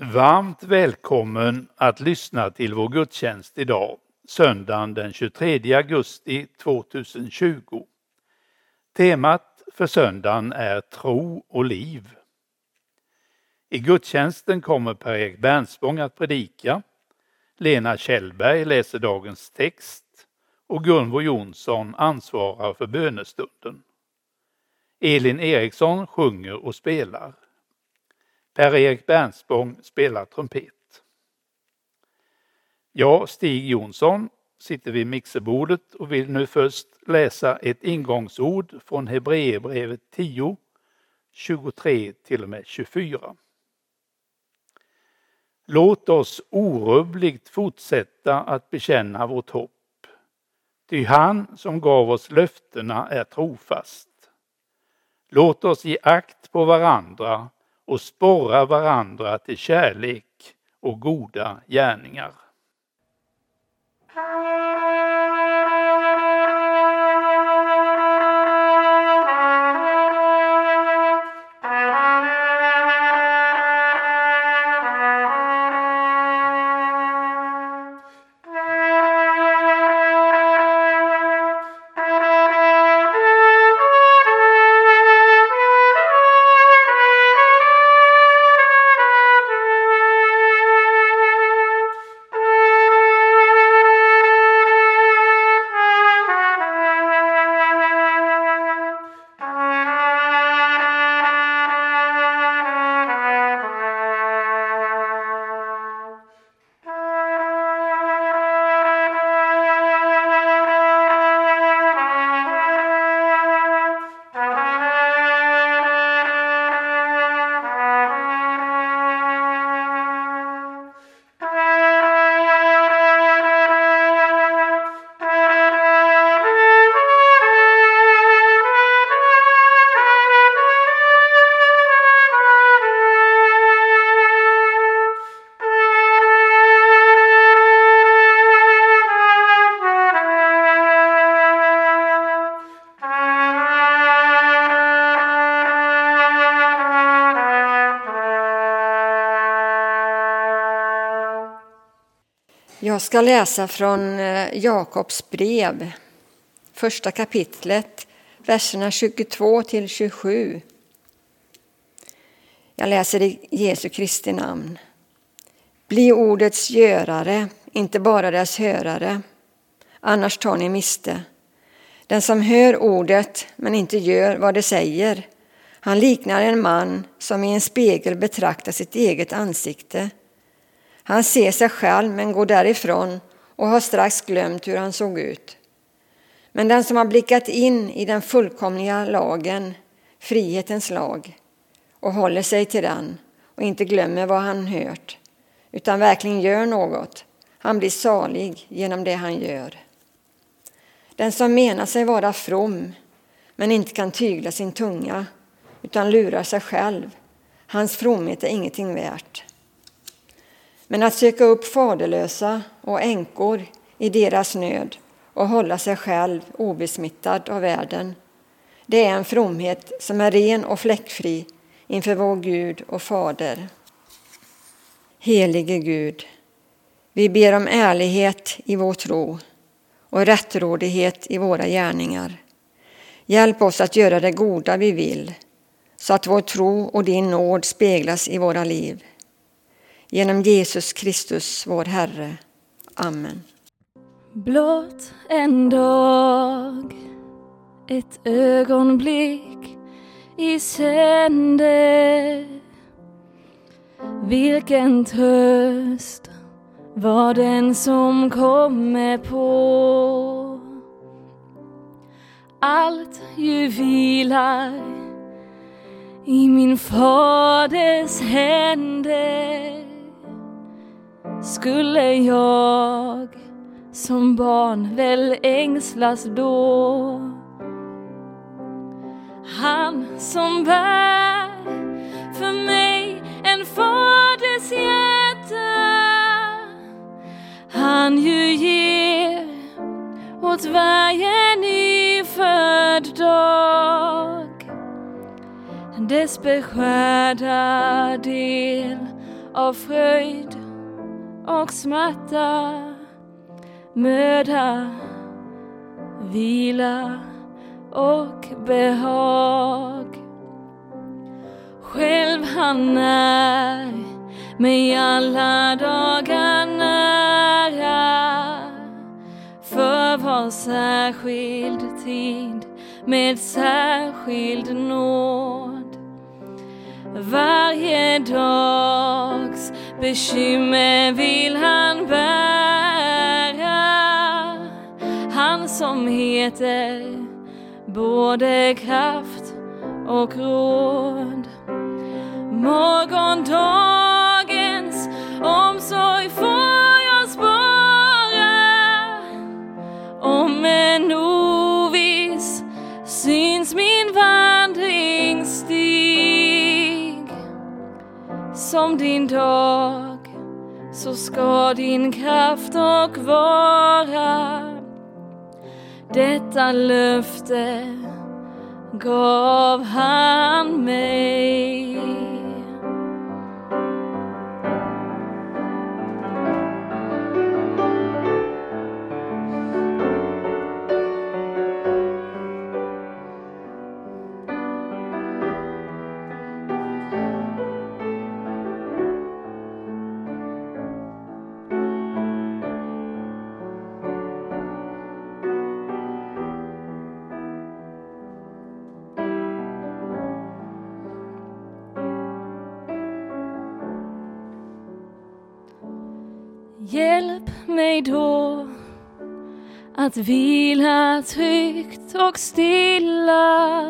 Varmt välkommen att lyssna till vår gudstjänst idag, söndagen den 23 augusti 2020. Temat för söndagen är tro och liv. I gudstjänsten kommer Per-Erik Bernspång att predika, Lena Kjellberg läser dagens text och Gunvor Jonsson ansvarar för bönestunden. Elin Eriksson sjunger och spelar. Per-Erik Bernspång spelar trumpet. Jag, Stig Jonsson, sitter vid mixerbordet och vill nu först läsa ett ingångsord från Hebreerbrevet 10, 23 till och med 24. Låt oss orubbligt fortsätta att bekänna vårt hopp. Ty han som gav oss löftena är trofast. Låt oss ge akt på varandra och sporra varandra till kärlek och goda gärningar. Jag ska läsa från Jakobs brev, första kapitlet, verserna 22 till 27. Jag läser i Jesu Kristi namn. Bli ordets görare, inte bara dess hörare, annars tar ni miste. Den som hör ordet men inte gör vad det säger, han liknar en man som i en spegel betraktar sitt eget ansikte. Han ser sig själv men går därifrån och har strax glömt hur han såg ut. Men den som har blickat in i den fullkomliga lagen, frihetens lag, och håller sig till den och inte glömmer vad han hört, utan verkligen gör något, han blir salig genom det han gör. Den som menar sig vara from men inte kan tygla sin tunga utan lurar sig själv, hans fromhet är ingenting värt. Men att söka upp faderlösa och änkor i deras nöd och hålla sig själv obesmittad av världen, det är en fromhet som är ren och fläckfri inför vår Gud och Fader. Helige Gud, vi ber om ärlighet i vår tro och rättrådighet i våra gärningar. Hjälp oss att göra det goda vi vill, så att vår tro och din nåd speglas i våra liv. Genom Jesus Kristus, vår Herre. Amen. Blott en dag, ett ögonblick i sänder. Vilken tröst var den som kommer på. Allt ju vilar i min faders händer. Skulle jag som barn väl ängslas då. Han som bär för mig en faders hjärta, han ju ger åt varje nyfödd dag dess beskärda del av fröjd och smärta, möda, vila och behag. Själv han är mig alla dagar nära, för var särskild tid med särskild nåd. Varje dags bekymmer vill han bära, han som heter både kraft och råd. Morgondagens omsorg får jag spara, om en oviss syns min vandringsstig. Som din dag så ska din kraft och vara, detta löfte gav han mig. Hjälp mig då att vila tryggt och stilla,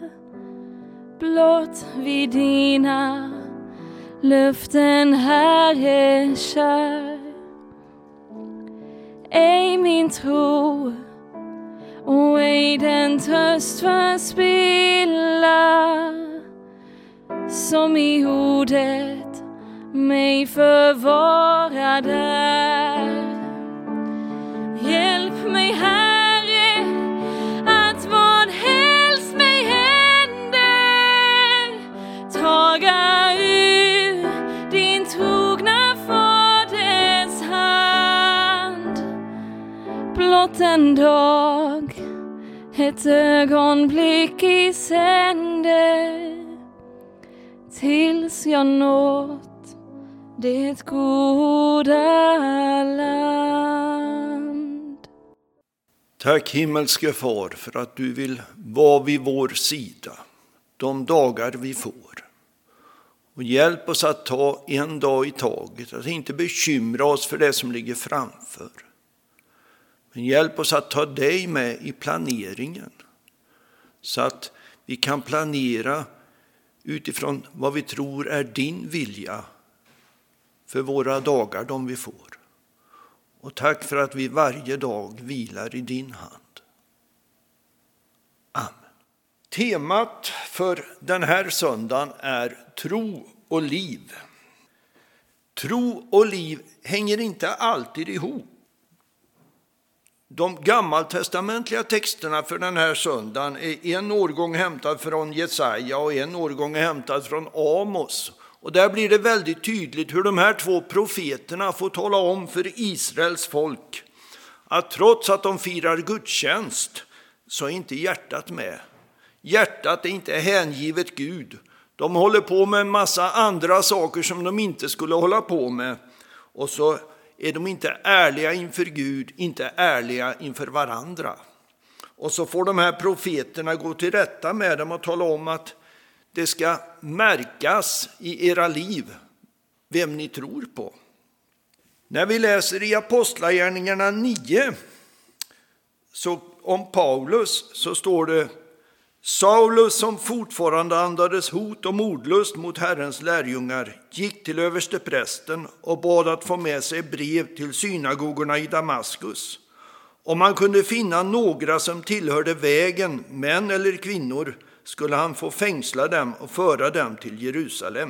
blott vid dina löften, Herre kär. Ej min tro och ej den tröst förspilla, som i ordet mig förvara där. Hjälp mig, Herre, att vad helst mig händer, taga ur din trogna faders hand. Blott en dag, ett ögonblick i sänder, tills jag nått det goda land. Tack himmelske far för att du vill vara vid vår sida de dagar vi får. Och hjälp oss att ta en dag i taget, att inte bekymra oss för det som ligger framför. Men hjälp oss att ta dig med i planeringen, så att vi kan planera utifrån vad vi tror är din vilja för våra dagar, de vi får. Och tack för att vi varje dag vilar i din hand. Amen. Temat för den här söndagen är tro och liv. Tro och liv hänger inte alltid ihop. De gammaltestamentliga texterna för den här söndagen är en årgång hämtad från Jesaja och en årgång hämtad från Amos. Och där blir det väldigt tydligt hur de här två profeterna får tala om för Israels folk att trots att de firar gudstjänst så är inte hjärtat med. Hjärtat är inte hängivet Gud. De håller på med en massa andra saker som de inte skulle hålla på med. Och så är de inte ärliga inför Gud, inte ärliga inför varandra. Och så får de här profeterna gå till rätta med dem och tala om att det ska märkas i era liv vem ni tror på. När vi läser i Apostlagärningarna 9 så om Paulus, så står det: Saulus, som fortfarande andades hot och mordlust mot Herrens lärjungar, gick till översteprästen och bad att få med sig brev till synagogorna i Damaskus. Om man kunde finna några som tillhörde vägen, män eller kvinnor, skulle han få fängsla dem och föra dem till Jerusalem.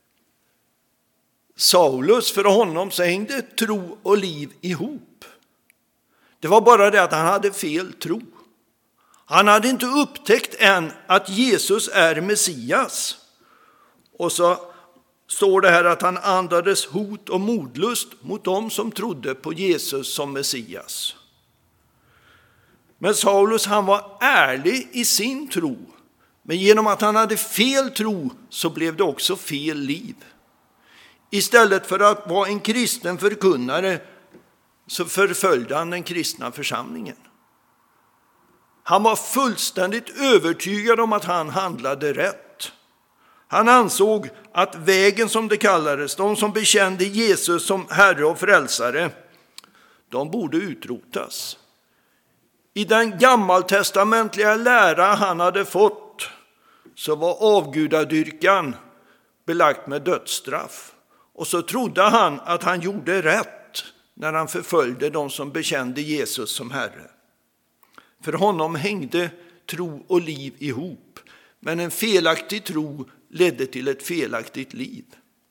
Saulus, för honom så hängde tro och liv ihop. Det var bara det att han hade fel tro. Han hade inte upptäckt än att Jesus är Messias. Och så står det här att han andades hot och modlust mot dem som trodde på Jesus som Messias. Men Saulus, han var ärlig i sin tro. Men genom att han hade fel tro så blev det också fel liv. Istället för att vara en kristen förkunnare så förföljde han den kristna församlingen. Han var fullständigt övertygad om att han handlade rätt. Han ansåg att vägen, som det kallades, de som bekände Jesus som Herre och Frälsare, de borde utrotas. I den gammaltestamentliga lära han hade fått så var avgudadyrkan belagt med dödsstraff. Och så trodde han att han gjorde rätt när han förföljde de som bekände Jesus som Herre. För honom hängde tro och liv ihop. Men en felaktig tro ledde till ett felaktigt liv.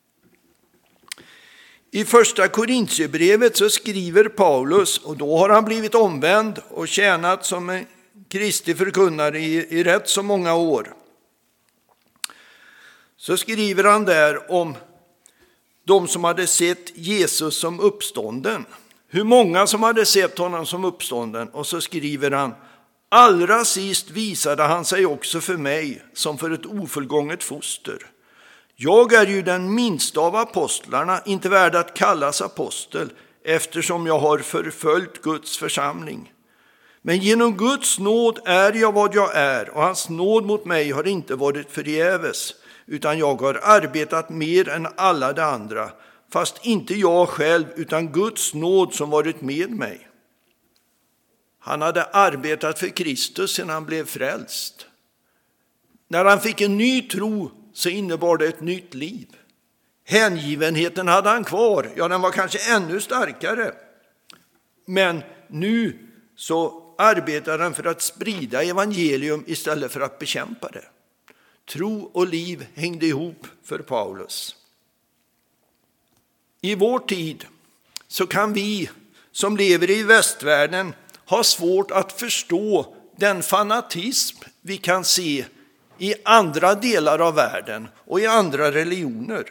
I första Korintierbrevet så skriver Paulus, och då har han blivit omvänd och tjänat som en Kristi förkunnare i rätt så många år. Så skriver han där om de som hade sett Jesus som uppstånden. Hur många som hade sett honom som uppstånden. Och så skriver han: allra sist visade han sig också för mig som för ett ofullgånget foster. Jag är ju den minsta av apostlarna, inte värd att kallas apostel, eftersom jag har förföljt Guds församling. Men genom Guds nåd är jag vad jag är, och hans nåd mot mig har inte varit förgäves, utan jag har arbetat mer än alla de andra, fast inte jag själv, utan Guds nåd som varit med mig. Han hade arbetat för Kristus sedan han blev frälst. När han fick en ny tro så innebar det ett nytt liv. Hängivenheten hade han kvar, ja, den var kanske ännu starkare. Men nu så arbetar han för att sprida evangelium istället för att bekämpa det. Tro och liv hängde ihop för Paulus. I vår tid så kan vi som lever i västvärlden ha svårt att förstå den fanatism vi kan se i andra delar av världen och i andra religioner.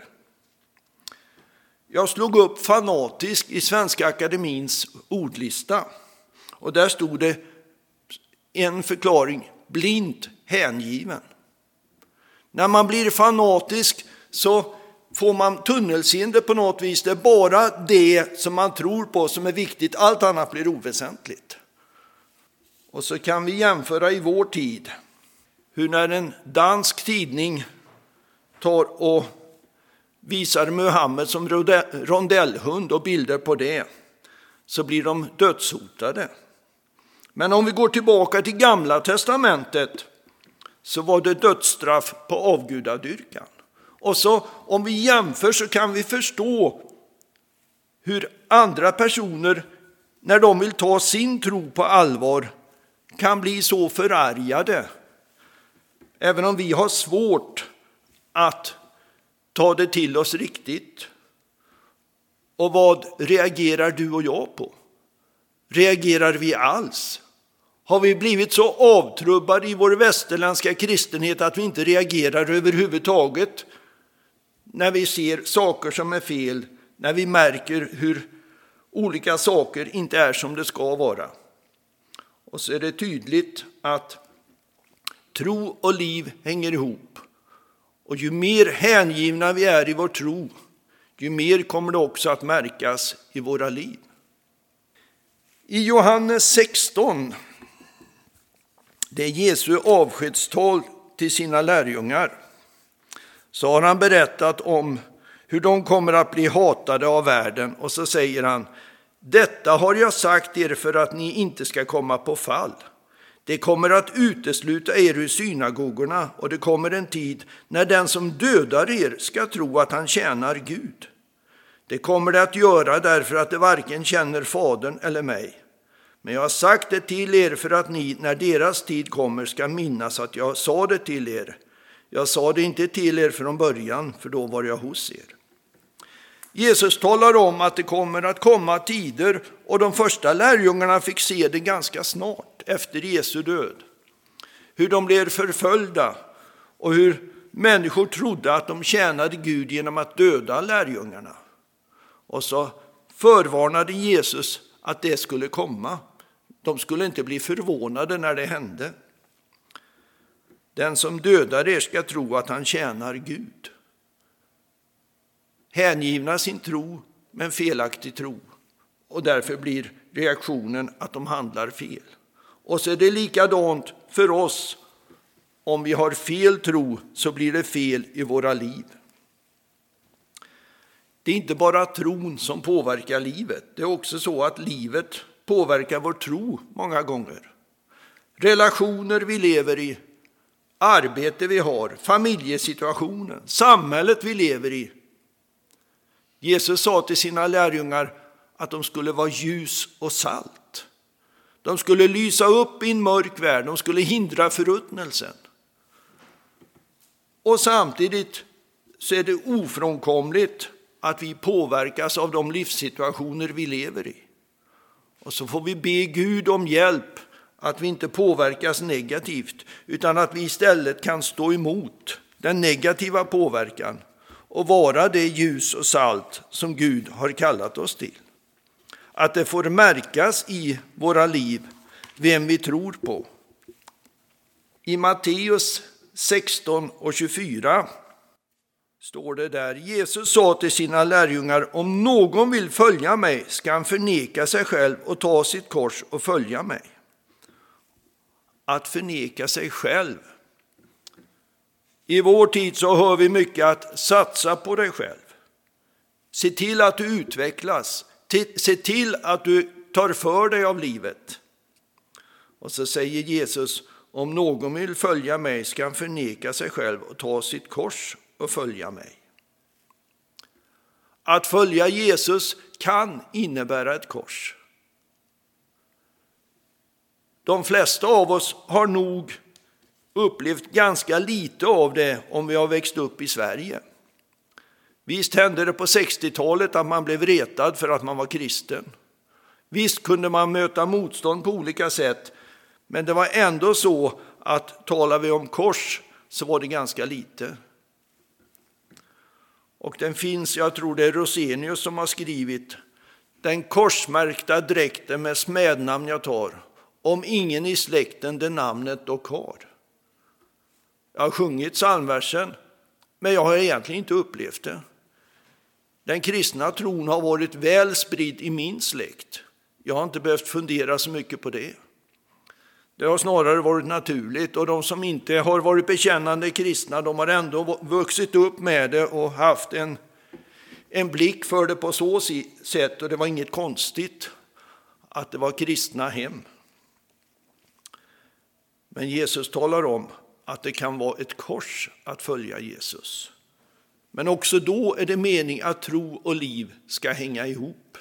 Jag slog upp fanatisk i Svenska Akademins ordlista, och där stod det en förklaring: blint hängiven. När man blir fanatisk så får man tunnelseende på något vis. Det är bara det som man tror på som är viktigt, allt annat blir oväsentligt. Och så kan vi jämföra i vår tid hur när en dansk tidning tar och visar Muhammed som rondellhund och bilder på det, så blir de dödshotade. Men om vi går tillbaka till Gamla testamentet så var det dödsstraff på avgudadyrkan. Och så om vi jämför så kan vi förstå hur andra personer, när de vill ta sin tro på allvar, kan bli så förargade. Även om vi har svårt att ta det till oss riktigt. Och vad reagerar du och jag på? Reagerar vi alls? Har vi blivit så avtrubbade i vår västerländska kristenhet att vi inte reagerar överhuvudtaget när vi ser saker som är fel, när vi märker hur olika saker inte är som det ska vara? Och så är det tydligt att tro och liv hänger ihop. Och ju mer hängivna vi är i vår tro, ju mer kommer det också att märkas i våra liv. I Johannes 16, det är Jesu avskedstal till sina lärjungar, så har han berättat om hur de kommer att bli hatade av världen. Och så säger han: detta har jag sagt er för att ni inte ska komma på fall. Det kommer att utesluta er ur synagogorna, och det kommer en tid när den som dödar er ska tro att han tjänar Gud. Det kommer det att göra därför att det varken känner Fadern eller mig. Men jag har sagt det till er för att ni, när deras tid kommer, ska minnas att jag sa det till er. Jag sa det inte till er från början, för då var jag hos er. Jesus talar om att det kommer att komma tider, och de första lärjungarna fick se det ganska snart efter Jesu död. Hur de blev förföljda och hur Människor trodde att de tjänade Gud genom att döda lärjungarna. Och så förvarnade Jesus att det skulle komma. De skulle inte bli förvånade när det hände. Den som dödar er ska tro att han tjänar Gud. Hängivna sin tro, men felaktig tro. Och därför blir reaktionen att de handlar fel. Och så är det likadant för oss. Om vi har fel tro så blir det fel i våra liv. Det är inte bara tron som påverkar livet. Det är också så att livet påverkar vår tro många gånger. Relationer vi lever i, arbete vi har, familjesituationen, samhället vi lever i. Jesus sa till sina lärjungar att de skulle vara ljus och salt. De skulle lysa upp i en mörk värld, de skulle hindra förruttnelsen. Och samtidigt så är det ofrånkomligt att vi påverkas av de livssituationer vi lever i. Och så får vi be Gud om hjälp att vi inte påverkas negativt, utan att vi istället kan stå emot den negativa påverkan och vara det ljus och salt som Gud har kallat oss till. Att det får märkas i våra liv vem vi tror på. I Matteus 16 och 24 står det där: Jesus sa till sina lärjungar, om någon vill följa mig ska han förneka sig själv och ta sitt kors och följa mig. Att förneka sig själv. I vår tid så hör vi mycket att satsa på dig själv. Se till att du utvecklas. Se till att du tar för dig av livet. Och så säger Jesus, om någon vill följa mig ska han förneka sig själv och ta sitt kors och följa mig. Att följa Jesus kan innebära ett kors. De flesta av oss har nog upplevt ganska lite av det om vi har växt upp i Sverige. Visst hände det på 60-talet att man blev retad för att man var kristen. Visst kunde man möta motstånd på olika sätt, men det var ändå så att talar vi om kors så var det ganska lite. Och den finns, jag tror det är Rosenius som har skrivit, den korsmärkta dräkten med smednamn jag tar, om ingen i släkten det namnet dock har. Jag har sjungit psalmversen, men jag har egentligen inte upplevt det. Den kristna tron har varit väl spridd i min släkt. Jag har inte behövt fundera så mycket på det. Det har snarare varit naturligt, och de som inte har varit bekännande kristna, de har ändå vuxit upp med det och haft en blick för det på så sätt, och det var inget konstigt att det var kristna hem. Men Jesus talar om att det kan vara ett kors att följa Jesus. Men också då är det mening att tro och liv ska hänga ihop.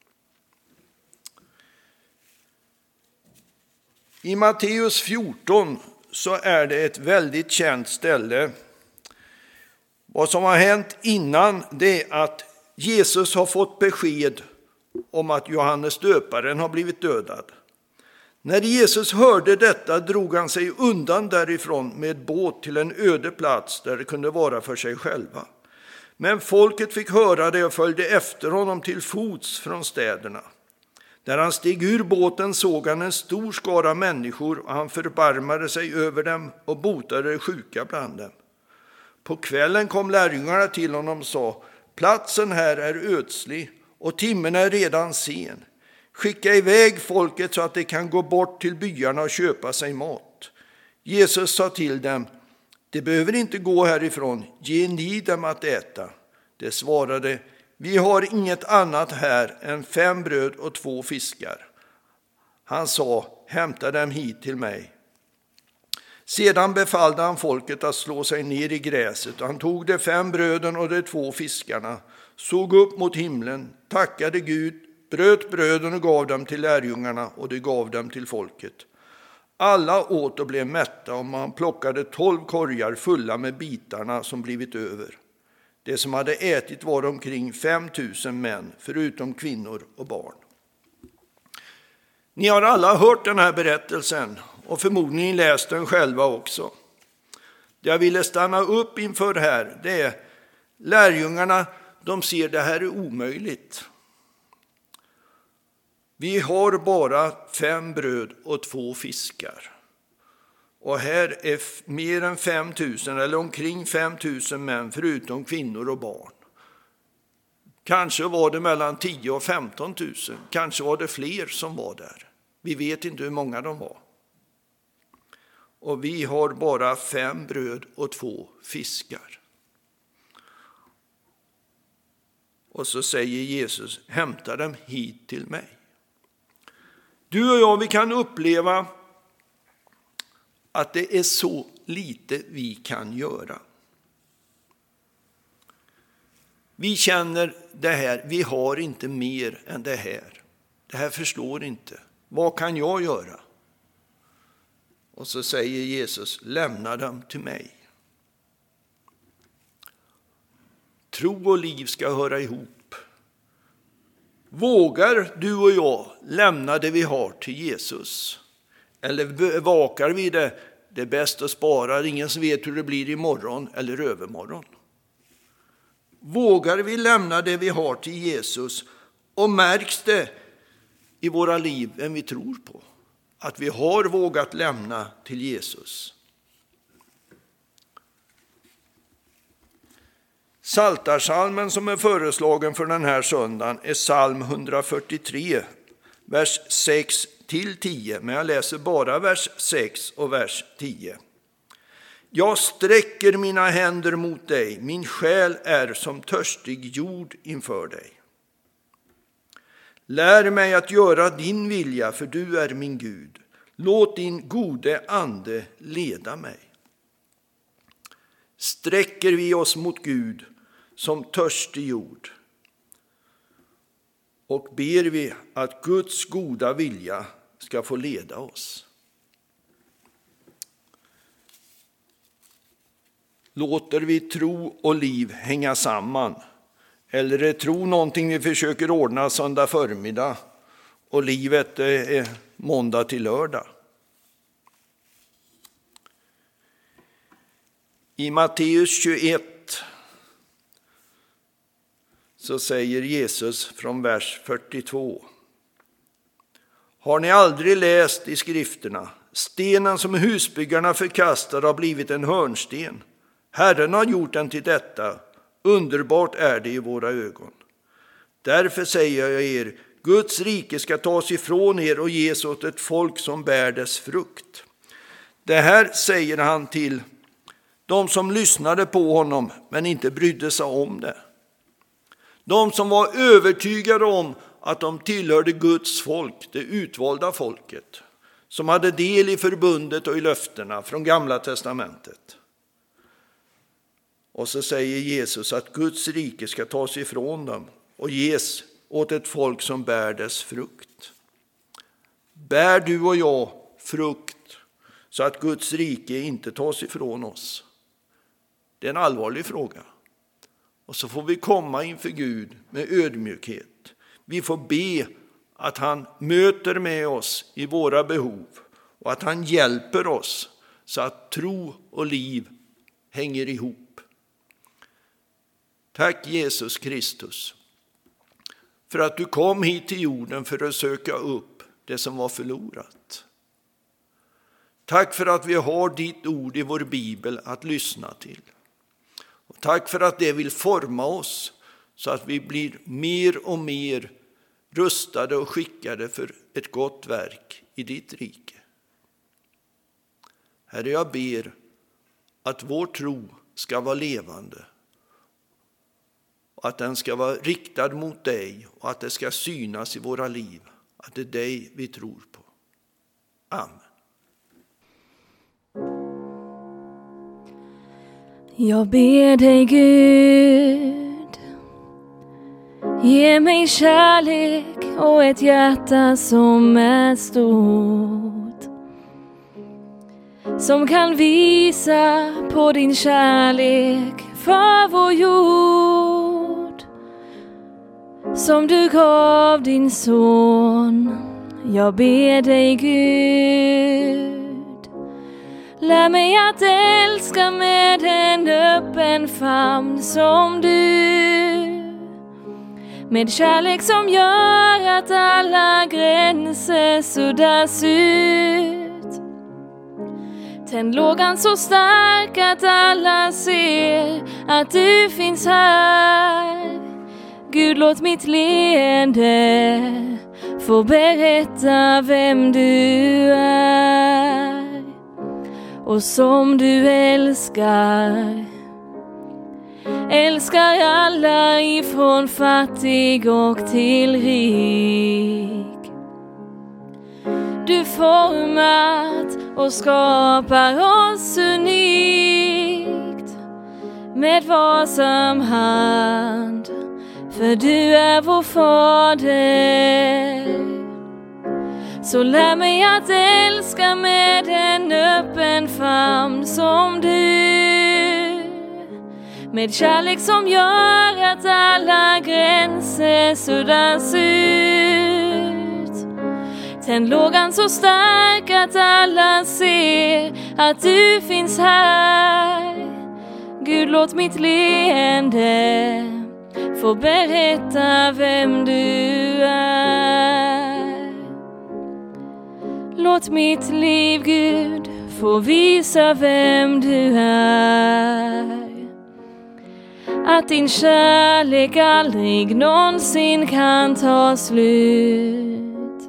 I Matteus 14 så är det ett väldigt känt ställe. Vad som har hänt innan det är att Jesus har fått besked om att Johannes döparen har blivit dödad. När Jesus hörde detta drog han sig undan därifrån med båt till en öde plats där det kunde vara för sig själva. Men folket fick höra det och följde efter honom till fots från städerna. När han steg ur båten såg han en stor skara människor, och han förbarmade sig över dem och botade sjuka bland dem. På kvällen kom lärjungarna till honom och sa, platsen här är ödslig och timmen är redan sen. Skicka iväg folket så att de kan gå bort till byarna och köpa sig mat. Jesus sa till dem, de behöver inte gå härifrån, ge ni dem att äta. De svarade, vi har inget annat här än 5 bröd och 2 fiskar. Han sa, hämta dem hit till mig. Sedan befallde han folket att slå sig ner i gräset. Han tog de 5 bröden och de 2 fiskarna, såg upp mot himlen, tackade Gud, bröt bröden och gav dem till lärjungarna, och de gav dem till folket. Alla åt och blev mätta, och man plockade 12 korgar fulla med bitarna som blivit över. Det som hade ätit var omkring 5 000 män, förutom kvinnor och barn. Ni har alla hört den här berättelsen och förmodligen läst den själva också. Det jag ville stanna upp inför här, det är lärjungarna, de ser det här är omöjligt. Vi har bara 5 bröd och 2 fiskar. Och här är mer än 5 000 eller omkring 5 000 män förutom kvinnor och barn. Kanske var det mellan 10 och 15 000. Kanske var det fler som var där. Vi vet inte hur många de var. Och vi har bara 5 bröd och 2 fiskar. Och så säger Jesus, hämta dem hit till mig. Du och jag, vi kan uppleva att det är så lite vi kan göra. Vi känner det här, vi har inte mer än det här. Det här förslår inte. Vad kan jag göra? Och så säger Jesus, lämna dem till mig. Tro och liv ska höra ihop. Vågar du och jag lämna det vi har till Jesus? Eller bevakar vi det? Det är bäst att spara, ingen som vet hur det blir imorgon eller övermorgon. Vågar vi lämna det vi har till Jesus? Och märks det i våra liv vem vi tror på? Att vi har vågat lämna till Jesus. Psaltarpsalmen som är föreslagen för den här söndagen är psalm 143, vers 6-10. Men jag läser bara vers 6 och vers 10. Jag sträcker mina händer mot dig, min själ är som törstig jord inför dig. Lär mig att göra din vilja, för du är min Gud. Låt din gode ande leda mig. Sträcker vi oss mot Gud som törstig jord och ber vi att Guds goda vilja ska få leda oss. Låter vi tro och liv hänga samman? Eller är tro någonting vi försöker ordna söndag förmiddag och livet är måndag till lördag? I Matteus 21 så säger Jesus från vers 42. Har ni aldrig läst i skrifterna? Stenen som husbyggarna förkastade har blivit en hörnsten. Herren har gjort den till detta. Underbart är det i våra ögon. Därför säger jag er, Guds rike ska tas ifrån er och ges åt ett folk som bär dess frukt. Det här säger han till de som lyssnade på honom men inte brydde sig om det. De som var övertygade om att de tillhörde Guds folk, det utvalda folket, som hade del i förbundet och i löftena från Gamla testamentet. Och så säger Jesus att Guds rike ska tas ifrån dem och ges åt ett folk som bär dess frukt. Bär du och jag frukt så att Guds rike inte tas ifrån oss? Det är en allvarlig fråga. Och så får vi komma inför Gud med ödmjukhet. Vi får be att han möter med oss i våra behov och att han hjälper oss så att tro och liv hänger ihop. Tack Jesus Kristus för att du kom hit till jorden för att söka upp det som var förlorat. Tack för att vi har ditt ord i vår bibel att lyssna till. Och tack för att det vill forma oss så att vi blir mer och mer rustade och skickade för ett gott verk i ditt rike. Herre, jag ber att vår tro ska vara levande. Att den ska vara riktad mot dig och att det ska synas i våra liv. Att det är dig vi tror på. Amen. Jag ber dig Gud, ge mig kärlek och ett hjärta som är stort, som kan visa på din kärlek för vår jord, som du gav din son. Jag ber dig Gud, Lär mig att älska med en öppen famn som du. Med kärlek som gör att alla gränser suddas ut. Tänd lågan så stark att alla ser att du finns här. Gud, låt mitt leende få berätta vem du är. Och som du älskar alla ifrån fattig och till rik. Du format och skapar oss unikt med varsam hand, för du är vår fader. Så lär mig att älska med en öppen famn som du. Med kärlek som gör att alla gränser suddas ut. Tänd lågan så stark att alla ser att du finns här. Gud, låt mitt leende få berätta vem du är. Låt mitt liv, Gud, få visa vem du är. Att din kärlek aldrig någonsin kan ta slut.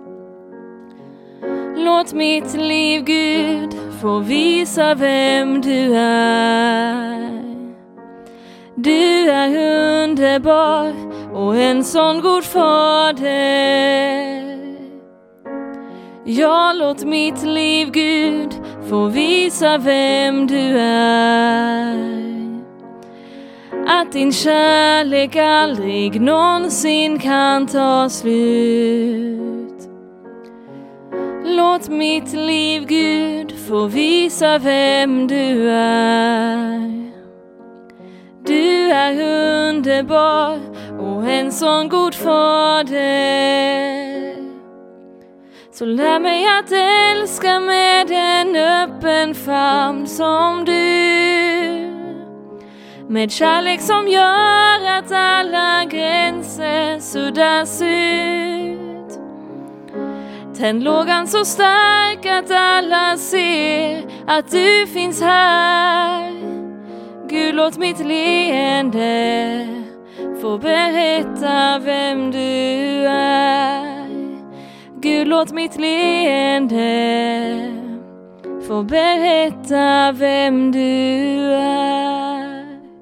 Låt mitt liv, Gud, få visa vem du är. Du är underbar och en sån god fader. Ja, låt mitt liv, Gud, få visa vem du är. Att din kärlek aldrig någonsin kan ta slut. Låt mitt liv, Gud, få visa vem du är. Du är underbar och en sån god fader. Så lär mig att älska med en öppen famn som du. Med kärlek som gör att alla gränser suddas ut. Tänd lågan så stark att alla ser att du finns här. Gud, låt mitt leende få berätta vem du är. Gud, låt mitt leende få berätta vem du är.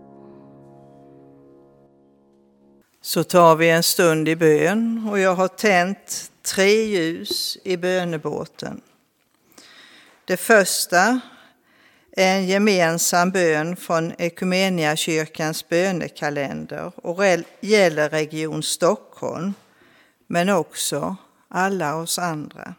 Så tar vi en stund i bön och jag har tänt 3 ljus i bönebåten. Det första är en gemensam bön från Ekumeniakyrkans bönekalender och gäller Region Stockholm, men också alla oss andra.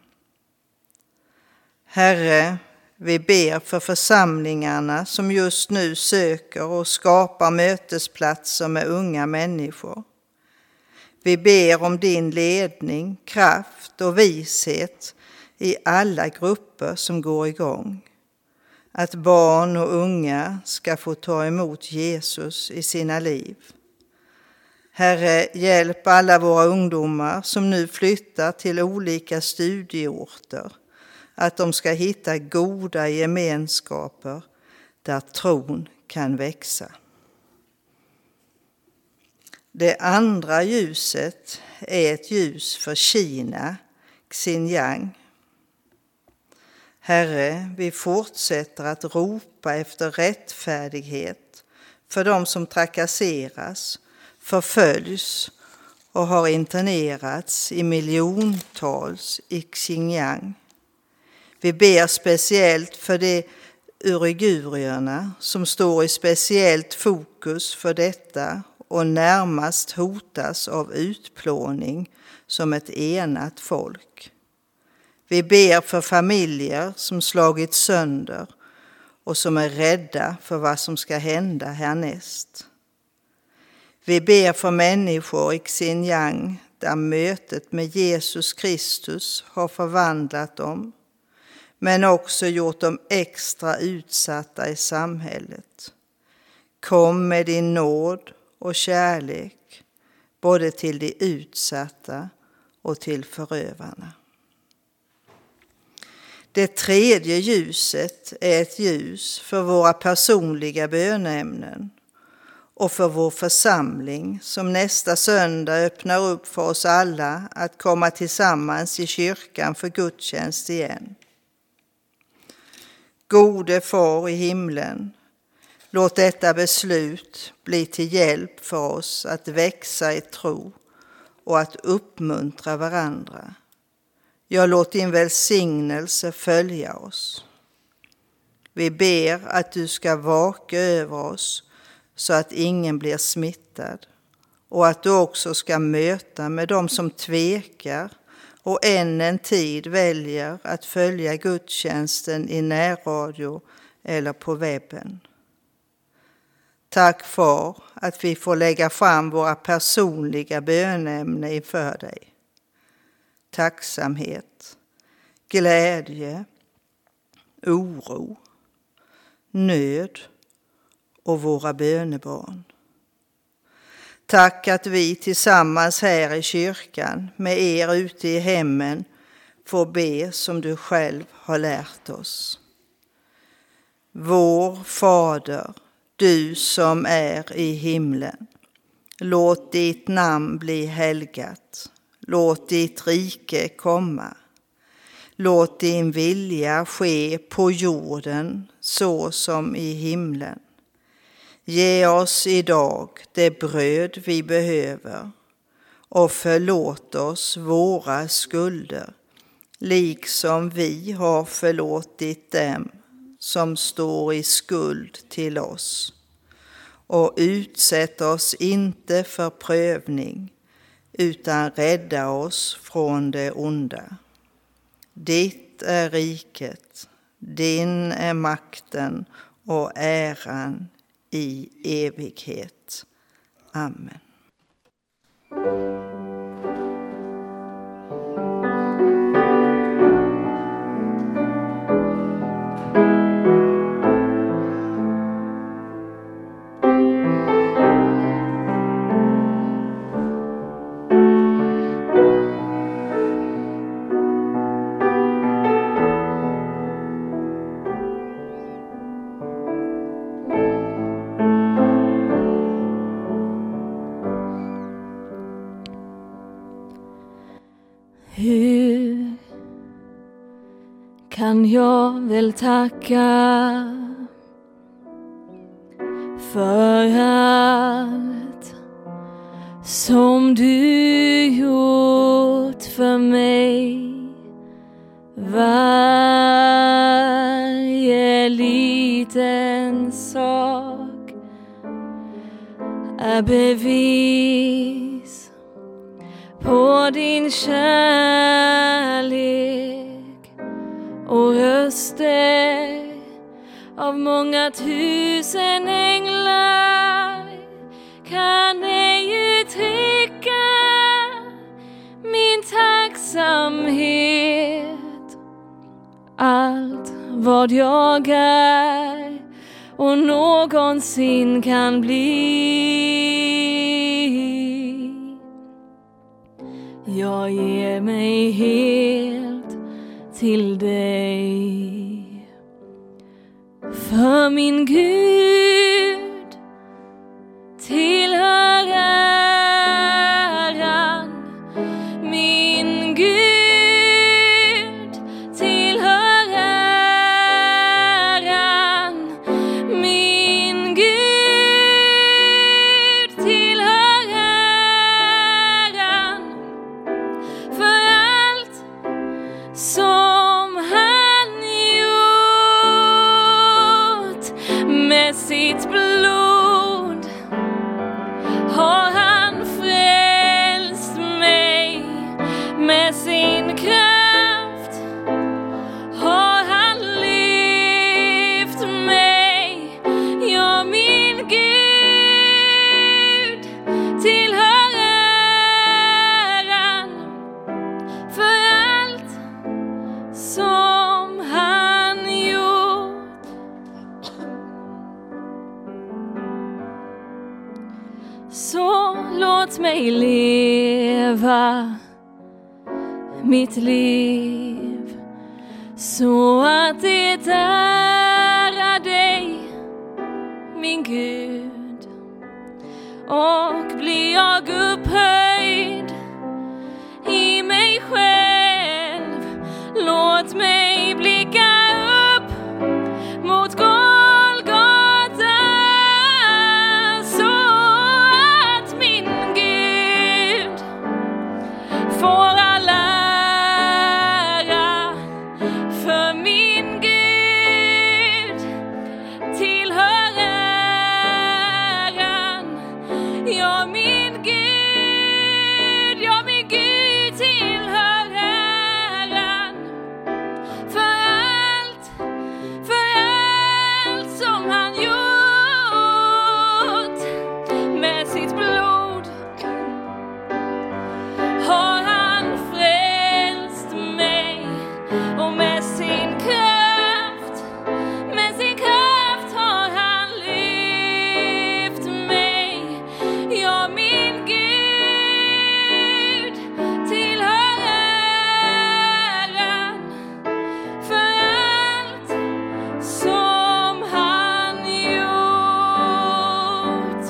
Herre, vi ber för församlingarna som just nu söker och skapar mötesplatser med unga människor. Vi ber om din ledning, kraft och vishet i alla grupper som går igång. Att barn och unga ska få ta emot Jesus i sina liv. Herre, hjälp alla våra ungdomar som nu flyttar till olika studieorter. Att de ska hitta goda gemenskaper där tron kan växa. Det andra ljuset är ett ljus för Kina, Xinjiang. Herre, vi fortsätter att ropa efter rättfärdighet för de som trakasseras, förföljs och har internerats i miljontals i Xinjiang. Vi ber speciellt för de uigurerna som står i speciellt fokus för detta och närmast hotas av utplåning som ett enat folk. Vi ber för familjer som slagits sönder och som är rädda för vad som ska hända härnäst. Vi ber för människor i Xinjiang där mötet med Jesus Kristus har förvandlat dem. men också gjort dem extra utsatta i samhället. Kom med din nåd och kärlek både till de utsatta och till förövarna. Det tredje ljuset är ett ljus för våra personliga böneämnen och för vår församling som nästa söndag öppnar upp för oss alla att komma tillsammans i kyrkan för gudstjänst igen. Gode Far i himlen, låt detta beslut bli till hjälp för oss att växa i tro och att uppmuntra varandra. Ja, låt din välsignelse följa oss. Vi ber att du ska vaka över oss så att ingen blir smittad och att du också ska möta med dem som tvekar och än en tid väljer att följa gudstjänsten i närradio eller på webben. Tack Far att vi får lägga fram våra personliga bönämnen inför dig. Tacksamhet, glädje, oro, nöd och våra bönebarn. Tack att vi tillsammans här i kyrkan med er ute i hemmen får be som du själv har lärt oss. Vår Fader, du som är i himlen. Låt ditt namn bli helgat. Låt ditt rike komma. Låt din vilja ske på jorden så som i himlen. Ge oss idag det bröd vi behöver och förlåt oss våra skulder, liksom vi har förlåtit dem som står i skuld till oss. Och utsätt oss inte för prövning, utan rädda oss från det onda. Ditt är riket, din är makten och äran i evighet. Amen. Hur kan jag väl tacka för allt som du gjort för mig? Varje liten sak är bevis på din kärlek och röster av många tusen änglar kan ej uttrycka min tacksamhet. Allt vad jag är och någonsin kan bli. Jag ger mig helt till dig. För min Gud tillhör äran. Min Gud tillhör äran. Min Gud tillhör äran. För allt som han gjort med sitt leva mitt liv så att det ära dig, min Gud, och blir jag upphöjd i mig själv, låt mig blicka upp mot Golgata så att min Gud får all ära, för min Gud tillhör äran. Ja, min Gud tillhör äran för allt som han gjort. Med sitt blod har han frälst mig, och med sin kraft har han lyft mig. Ja, min Gud tillhör äran för allt som han gjort.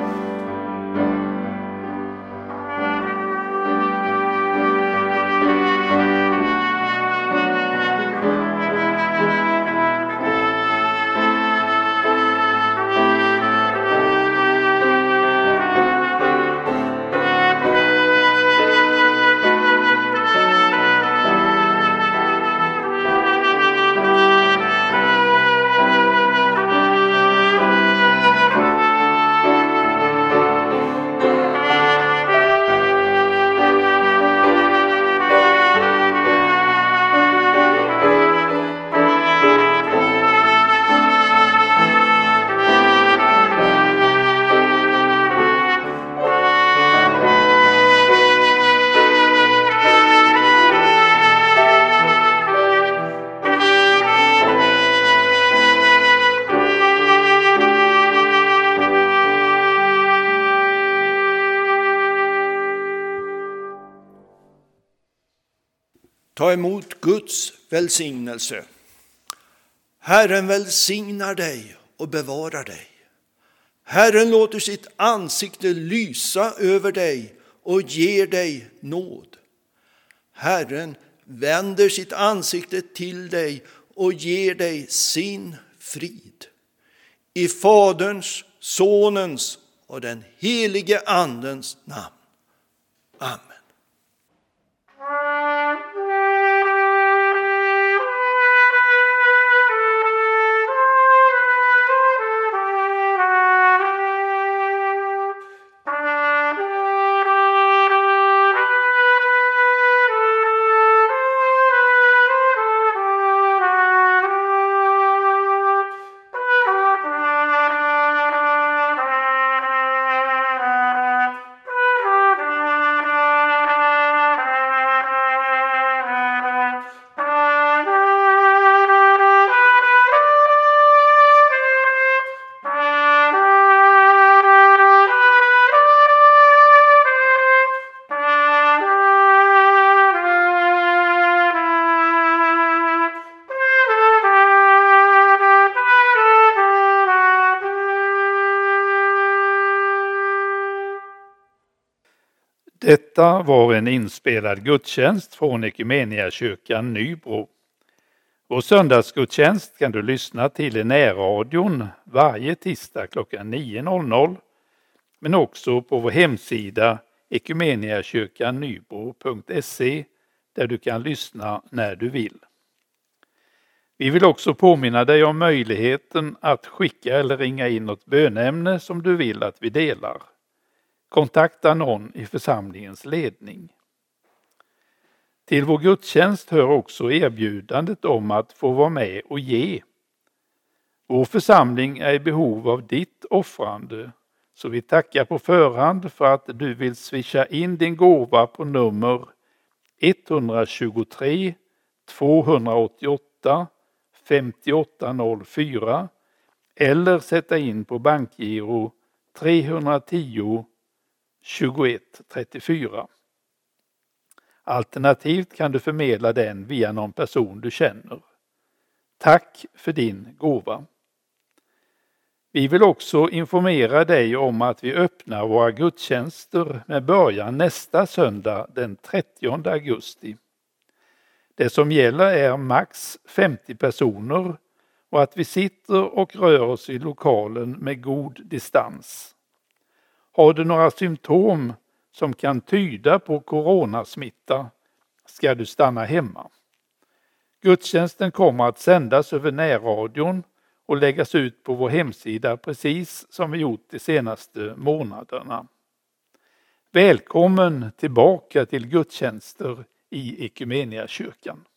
Ta emot Guds välsignelse. Herren välsignar dig och bevarar dig. Herren låter sitt ansikte lysa över dig och ger dig nåd. Herren vänder sitt ansikte till dig och ger dig sin frid. I Faderns, Sonens och den helige Andens namn. Amen. Detta var en inspelad gudstjänst från Equmeniakyrkan Nybro. Vår söndagsgudstjänst kan du lyssna till i närradion varje tisdag klockan 9.00, men också på vår hemsida equmeniakyrkannybro.se där du kan lyssna när du vill. Vi vill också påminna dig om möjligheten att skicka eller ringa in något bönämne som du vill att vi delar. Kontakta någon i församlingens ledning. Till vår gudstjänst hör också erbjudandet om att få vara med och ge. Vår församling är i behov av ditt offrande, så vi tackar på förhand för att du vill swisha in din gåva på nummer 123 288 5804 eller sätta in på bankgiro 310 21 34. Alternativt kan du förmedla den via någon person du känner. Tack för din gåva. Vi vill också informera dig om att vi öppnar våra gudstjänster med början nästa söndag den 30 augusti. Det som gäller är max 50 personer och att vi sitter och rör oss i lokalen med god distans. Har du några symptom som kan tyda på coronasmitta ska du stanna hemma. Gudstjänsten kommer att sändas över närradion och läggas ut på vår hemsida precis som vi gjort de senaste månaderna. Välkommen tillbaka till gudstjänster i Equmeniakyrkan.